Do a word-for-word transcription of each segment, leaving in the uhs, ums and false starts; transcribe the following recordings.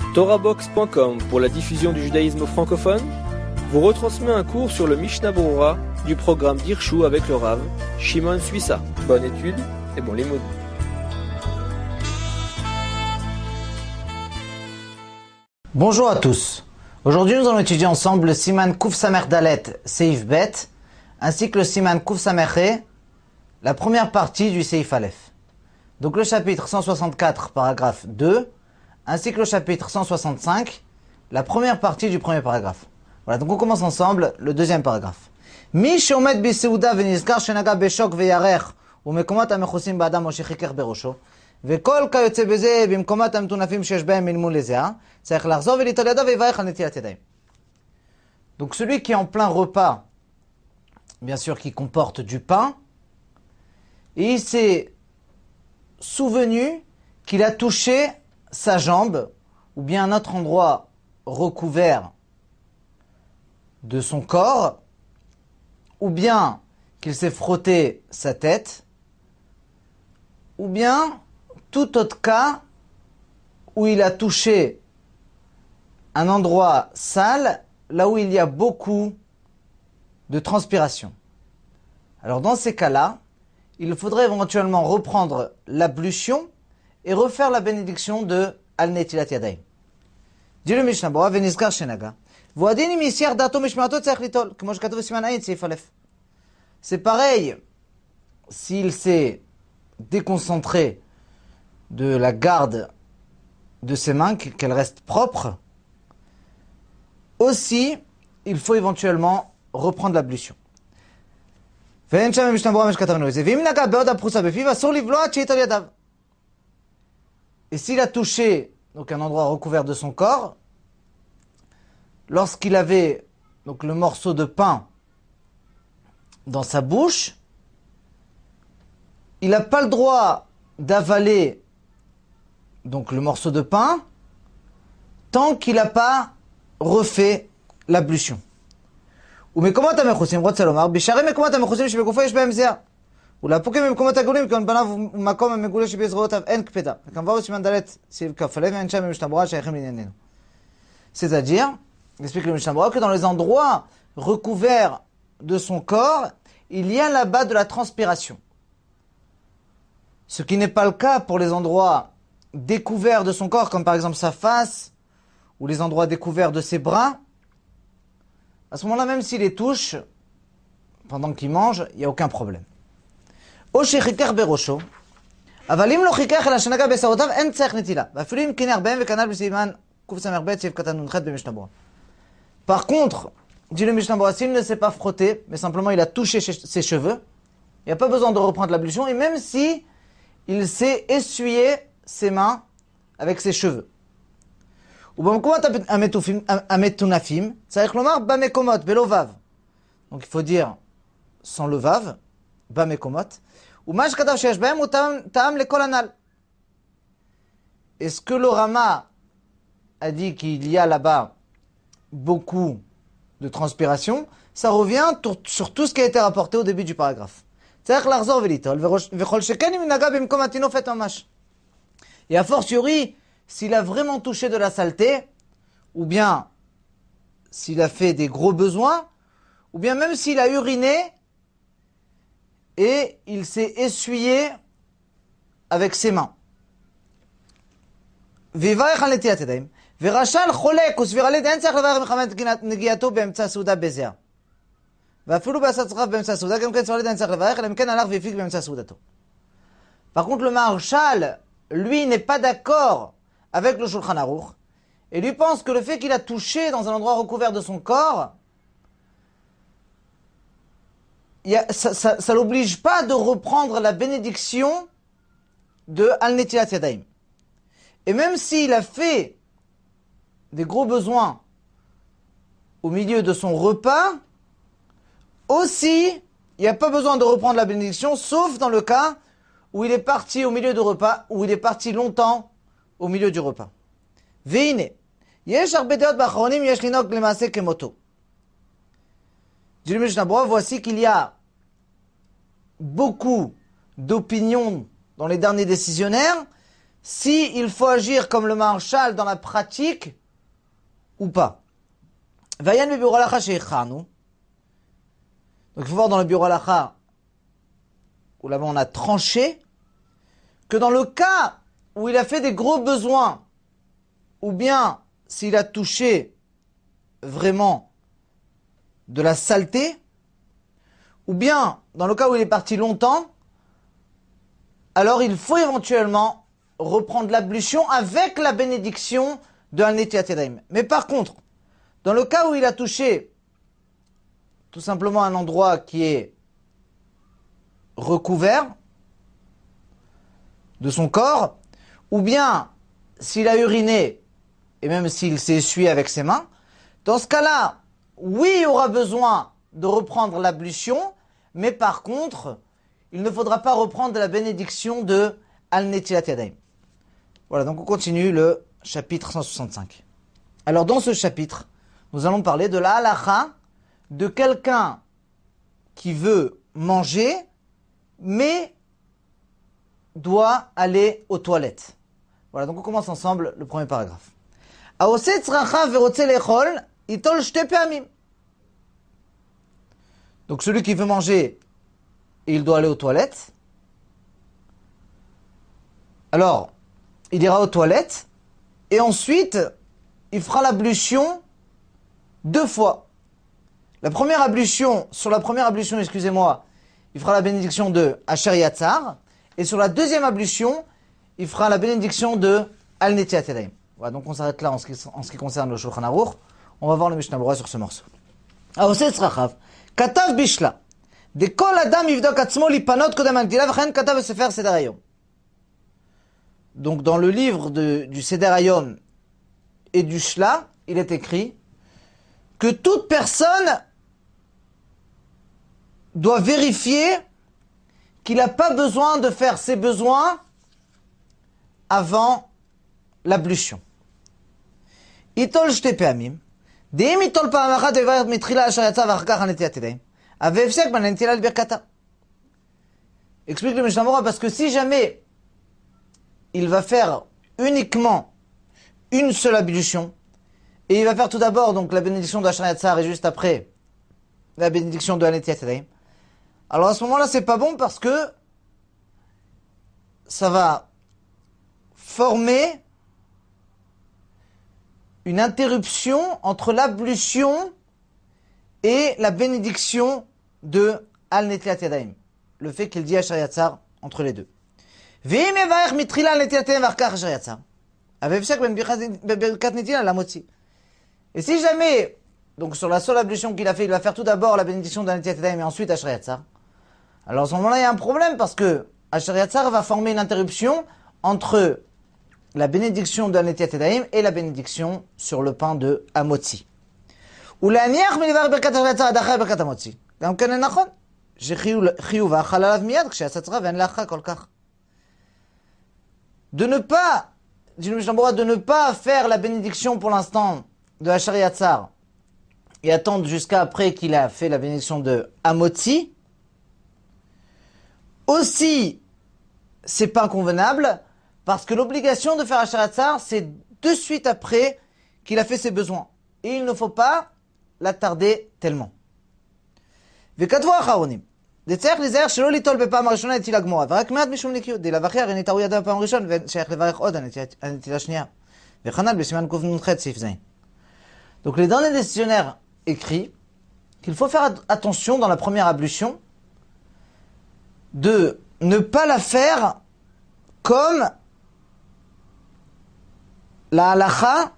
Torahbox point com pour la diffusion du judaïsme francophone vous retransmet un cours sur le Mishnah Berurah du programme d'Hirshu avec le Rav Shimon Suissa. Bonne étude et bon limoud. Bonjour à tous. Aujourd'hui, nous allons étudier ensemble le Siman Kuf Samer Dalet Seif Bet, ainsi que le Siman Kuf Samer He, la première partie du Seif Aleph. Donc le chapitre cent soixante-quatre, paragraphe deux, ainsi que le chapitre cent soixante-cinq, la première partie du premier paragraphe. Voilà, donc on commence ensemble le deuxième paragraphe. Mi sheomed biseuda venizkar shenaga beshok veyarech umekomat hamechusim ba'adam o shechiker berosho וכל כיוצא בזה במקומות המטונפים שיש בהם מלמול לזיעה, צריך לחזור וליטול ידו ויברך על נטילת ידיים. Donc celui qui est en plein repas, bien sûr qui comporte du pain, et il s'est souvenu qu'il a touché sa jambe, ou bien un autre endroit recouvert de son corps, ou bien qu'il s'est frotté sa tête, ou bien tout autre cas où il a touché un endroit sale, là où il y a beaucoup de transpiration. Alors dans ces cas-là, il faudrait éventuellement reprendre l'ablution et refaire la bénédiction de Al Netilat Yadayim. Dit le Mishnah Berurah, Venizkar Shenaga. Voadin im yisiach dato mishmarato tzarich litol, kemo shekatuv b'siman ayin seif aleph. C'est pareil s'il s'est déconcentré de la garde de ses mains, qu'elles restent propres. Aussi, il faut éventuellement reprendre l'ablution. Et s'il a touché donc un endroit recouvert de son corps, lorsqu'il avait donc le morceau de pain dans sa bouche, il n'a pas le droit d'avaler donc le morceau de pain tant qu'il n'a pas refait l'ablution. ומקומות המכוסים, רוצה לומר, בשערי מקומות המכוסים שבגופו יש בהם זיעה. ולהפוקים במקומות הגולים, כגון פניו ומקום המגולה שבזרועותיו, אין קפדה. וכמובן בסימן ד' סעיף כ"א, ואין שם במשנה ברורה שייכים לענייננו. C'est-à-dire, explique le Mishnah Berurah, que dans les endroits recouverts de son corps, il y a là-bas de la transpiration. Ce qui n'est pas le cas pour les endroits découverts de son corps, comme par exemple sa face, ou les endroits découverts de ses bras. À ce moment-là, même s'il les touche, pendant qu'il mange, il n'y a aucun problème. O shechiker berosho, avalim lo chiker el hashanaga besarotav en tzarich netila, ואפילו אם כינה הרבה וכנ"ל בסימן קס"ב סעיף קטן נ"ח במשנה ברורה. Par contre, dit le Mishnah Berurah, s'il ne s'est pas frotté, mais simplement il a touché ses cheveux, il n'y a pas besoin de reprendre l'ablution, et même si il s'est essuyé ses mains avec ses cheveux. Donc il faut dire sans le vav, bamekomot. Est-ce que le Rama a dit qu'il y a là-bas beaucoup de transpiration? Ça revient sur tout ce qui a été rapporté au début du paragraphe. Et a fortiori, s'il a vraiment touché de la saleté, ou bien s'il a fait des gros besoins, ou bien même s'il a uriné et il s'est essuyé avec ses mains. Par contre, le Maharshal, lui, n'est pas d'accord avec le Shulchan Aruch et lui pense que le fait qu'il a touché dans un endroit recouvert de son corps, y a, ça ne l'oblige pas de reprendre la bénédiction de Al Netilat Yadayim. Et même s'il a fait des gros besoins au milieu de son repas, aussi, il n'y a pas besoin de reprendre la bénédiction, sauf dans le cas où il est parti au milieu du repas, où il est parti longtemps au milieu du repas. Veine, yesh arbe deot b'achronim yesh linok lemaaseh kemoto. Dit le Mishnah Berurah, voici qu'il y a beaucoup d'opinions dans les derniers décisionnaires si il faut agir comme le Maharshal dans la pratique ou pas. Vayan le bureau halacha sheichanu. Donc il faut voir dans le bureau halacha où là-bas on a tranché que dans le cas où il a fait des gros besoins, ou bien s'il a touché vraiment de la saleté, ou bien dans le cas où il est parti longtemps, alors il faut éventuellement reprendre l'ablution avec la bénédiction de Al-Netilat Yadayim. Mais par contre, dans le cas où il a touché tout simplement un endroit qui est recouvert de son corps, ou bien s'il a uriné, et même s'il s'est essuyé avec ses mains, dans ce cas-là, oui, il y aura besoin de reprendre l'ablution, mais par contre, il ne faudra pas reprendre la bénédiction de Al-Netilat Yadayim. Voilà, donc on continue le chapitre cent soixante-cinq. Alors dans ce chapitre, nous allons parler de la halacha de quelqu'un qui veut manger, mais doit aller aux toilettes. Voilà, donc on commence ensemble le premier paragraphe. Aoset tzracha verotze lechol, itol shte peamim. Donc celui qui veut manger, il doit aller aux toilettes. Alors, il ira aux toilettes, et ensuite, il fera l'ablution deux fois. La première ablution, sur la première ablution, excusez-moi, il fera la bénédiction de Asher Yatzar, et sur la deuxième ablution, il fera la bénédiction de Al-Netilat Yadayim. Voilà, donc on s'arrête là en ce qui, en ce qui concerne le Shulchan Aruch. On va voir le Mishnah Berurah sur ce morceau. Aoset tzrachav, katav bishla, de kol adam yivdok atzmo lipanot kodem al-netilah, v'chen katav besefer seder hayom. Donc dans le livre de, du Seder Hayom et du Shla, il est écrit que toute personne doit vérifier qu'il n'a pas besoin de faire ses besoins avant l'ablution. Itol shte peamim, deim itol pa'am achat vevaret mitchila asher yatsa v'achar kach Al-Netilat Yadayim, avefsek b'netilah al-birkata. Explique le Mishnah Berurah, parce que si jamais il va faire uniquement une seule ablution, et il va faire tout d'abord donc la bénédiction de Asher Yatzar et juste après la bénédiction de Al-Netilat Yadayim. Alors à ce moment-là, c'est pas bon parce que ça va former une interruption entre l'ablution et la bénédiction de Al-Netilat Yadayim. Le fait qu'il dit Asher Yatzar entre les deux. Et si jamais, donc sur la seule ablution qu'il a fait, il va faire tout d'abord la bénédiction de Al-Netilat Yadayim et ensuite Asher Yatzar, alors à ce moment-là, il y a un problème parce que Asher Yatzar va former une interruption entre la bénédiction de Al-Netilat Yadayim et la bénédiction sur le pain de Hamotzi. De ne pas, dit le Mishnah Berurah, de ne pas faire la bénédiction pour l'instant de Asher Yatzar et attendre jusqu'à après qu'il a fait la bénédiction de Hamotzi, aussi, c'est pas convenable parce que l'obligation de faire Asher Yatzar, c'est de suite après qu'il a fait ses besoins. Et il ne faut pas l'attarder tellement. וכתבו האחרונים, צריך להיזהר שלא ליטול בפעם הראשונה נטילה גמורה, ורק מעט משום נקיות, דלבכי הרי נטעו ידיו בפעם הראשון, ושייך לברך עוד הנטילה השנייה. וכנ"ל בסימן קנ"ח סעיף ז'. Donc les derniers décisionnaires écrit qu'il faut faire attention dans la première ablution de ne pas la faire comme la halacha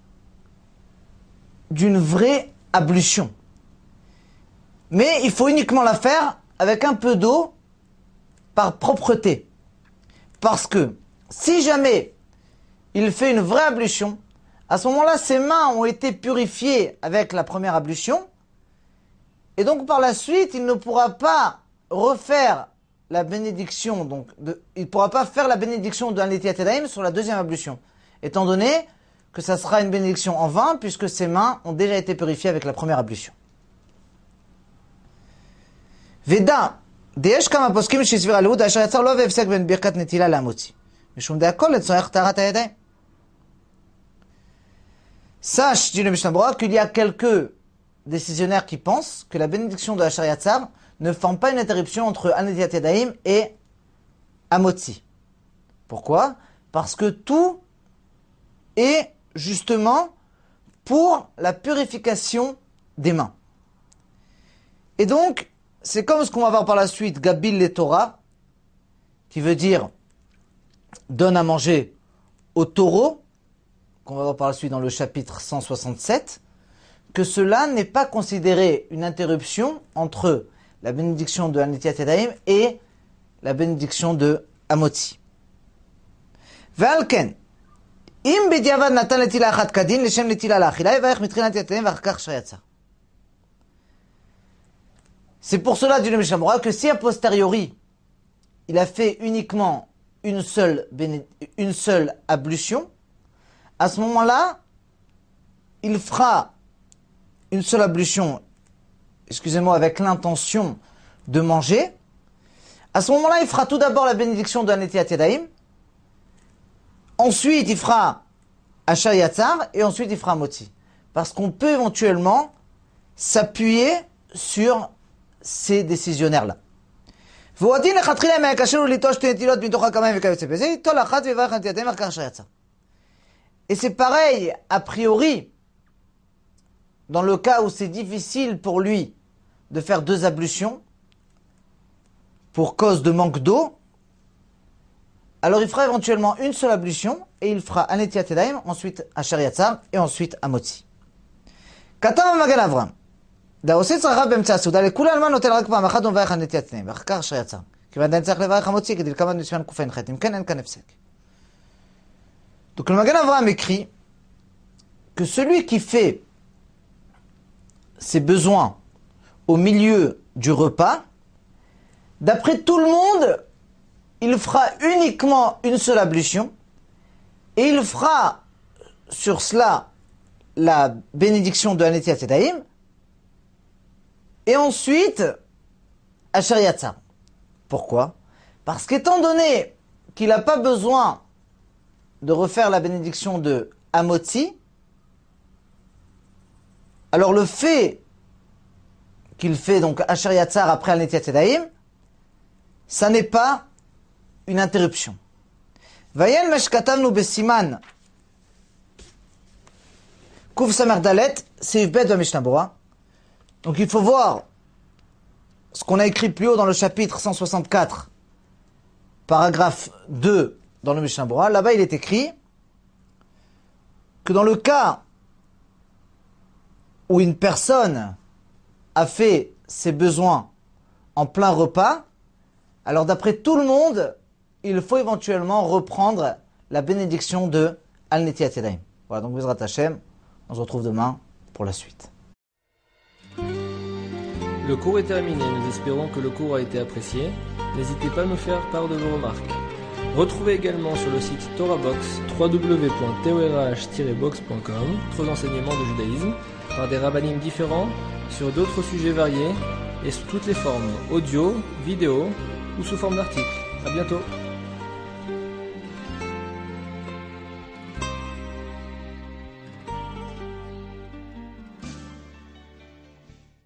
d'une vraie ablution. Mais il faut uniquement la faire avec un peu d'eau par propreté. Parce que si jamais il fait une vraie ablution, à ce moment-là, ses mains ont été purifiées avec la première ablution. Et donc par la suite, il ne pourra pas refaire la bénédiction. Donc de, il ne pourra pas faire la bénédiction de Al-Netilat Yadayim sur la deuxième ablution. Étant donné que ça sera une bénédiction en vain, puisque ses mains ont déjà été purifiées avec la première ablution. Veda, deyesh kama poskim shesvira leud asher yatzar lo vefsek ben birkat netila lamotzi. Mishum de'akol letzorech taharat hayadayim. Sache, dit le Mishnah Berurah, qu'il y a quelques décisionnaires qui pensent que la bénédiction de Asher Yatzar ne forme pas une interruption entre Al-Netilat Yadayim et Amotzi. Pourquoi? Parce que tout est justement pour la purification des mains. Et donc, c'est comme ce qu'on va voir par la suite, Gabil le Torah, qui veut dire donne à manger au taureau, qu'on va voir par la suite dans le chapitre cent soixante-sept, que cela n'est pas considéré une interruption entre la bénédiction de Al-Netilat Yadayim et la bénédiction de Amotzi. Ve'alken, im b'diavad natan letila achat kadin leshem letila la'achila yivayech mitchilat yadayim v'achar kach Asher Yatzar. C'est pour cela, dit le Mishnah Berurah, que si a posteriori il a fait uniquement une seule, béné... une seule ablution, à ce moment-là, il fera une seule ablution, excusez-moi, avec l'intention de manger. À ce moment-là, il fera tout d'abord la bénédiction de Al-Netilat Yadayim. Ensuite, il fera Asher Yatzar et ensuite il fera Amotzi. Parce qu'on peut éventuellement s'appuyer sur ces décisionnaires-là. Et c'est pareil, a priori, dans le cas où c'est difficile pour lui de faire deux ablutions, pour cause de manque d'eau, alors il fera éventuellement une seule ablution, et il fera Al-Netilat Yadayim, ensuite Asher Yatzar, et ensuite Amotzi. Katav Magen Avraham. דעושה צרכיו באמצע הסעודה, לכולי עלמא נוטל רק פעם אחת ומברך על נטיית ידיים, ואחר כך אשר יצר. כיוון עדיין צריך לברך המוציא, כדלקמן בסימן קע"ח, אם כן אין כאן הפסק. Donc le Magen Avraham écrit que celui qui fait ses besoins au milieu du repas, d'après tout le monde, il fera uniquement une seule ablution, et il fera sur cela la bénédiction de Al-Netilat Yadayim, et ensuite, Asher Yatzar. Pourquoi? Parce qu'étant donné qu'il n'a pas besoin de refaire la bénédiction de Amotzi, alors le fait qu'il fait donc Asher Yatzar après Al-Netilat Yadayim, ça n'est pas une interruption. Vayen meshkatavnu besiman Kuf Samer Dalet, Seif Bet Mishnah Berurah. Donc il faut voir ce qu'on a écrit plus haut dans le chapitre cent soixante-quatre, paragraphe deux dans le Mishnah Berurah. Là-bas il est écrit que dans le cas où une personne a fait ses besoins en plein repas, alors d'après tout le monde, il faut éventuellement reprendre la bénédiction de Al-Netilat Yadayim. Voilà, donc Bezrat Hashem, on se retrouve demain pour la suite. Le cours est terminé, nous espérons que le cours a été apprécié. N'hésitez pas à nous faire part de vos remarques. Retrouvez également sur le site TorahBox, w w w point torah tiret box point com, d'autres enseignements de judaïsme, par des rabbinim différents, sur d'autres sujets variés, et sous toutes les formes, audio, vidéo ou sous forme d'articles. À bientôt.